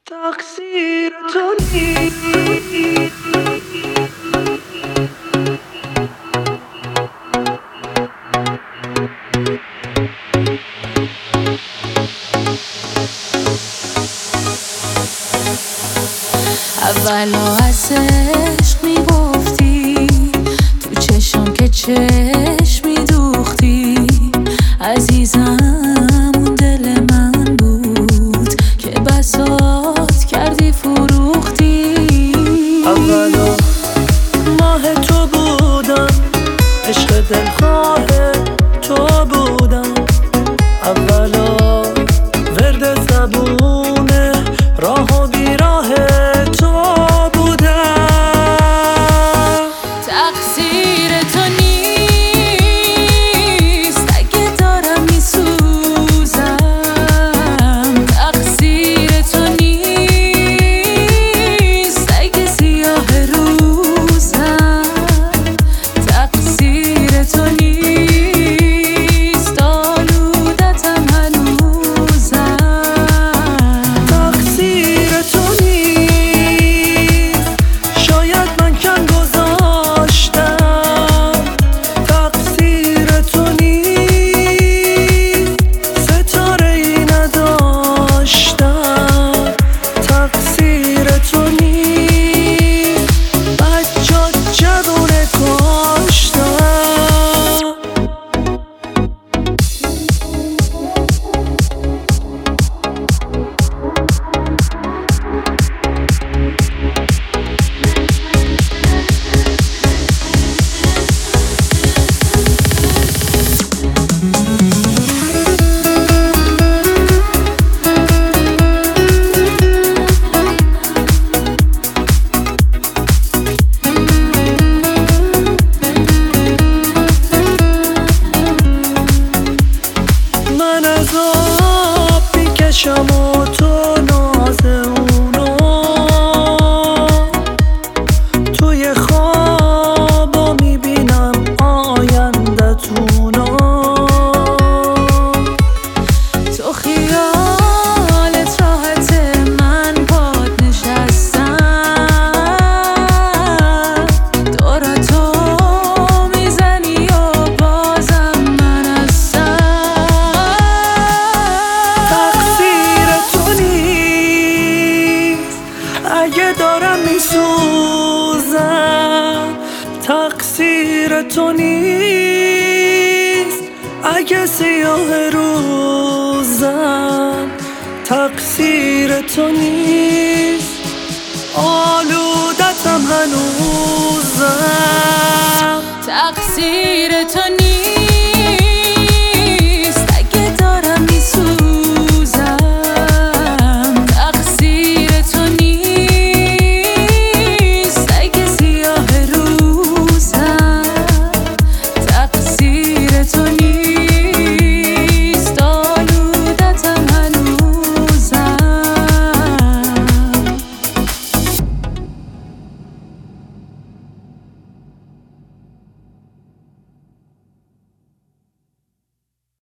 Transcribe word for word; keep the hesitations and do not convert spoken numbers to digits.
تقصیر تو نیست. اولو از عشق میگفتی، تو چشم که چشم میدوختی. عزیزم اون دل من بود که بساط کردی فروختی. اولو ماه تو بودم، عشق دلخواه تو بودم. اولو ورد زبونه راه و بیراه تو بودم. تقصیر تو نیست اگه دارم میسوزم. تقصیر تو نیست اگه سیاه روزم. تقصیر تو نیست آلودتم هنوزم. تقصیر تو نیست، شاید من کم گذاشتم. تقصیر تو نیست، ستاره ای نداشتم. تقصیر تو نیست، بچه جوونه کاشتم. من از آب میکشم و تو ناز اونو. توی خوابا میبینم آیندتونو. تو خیالت راحت من پاد نشستم. دورا تو میزنی و بازم من هستم. تقصیر تو نیست اگه دارم میسوزم. تقصیر تو نیست اگه سیاه روزم. تقصیر تو نیست آلودتم هنوزم.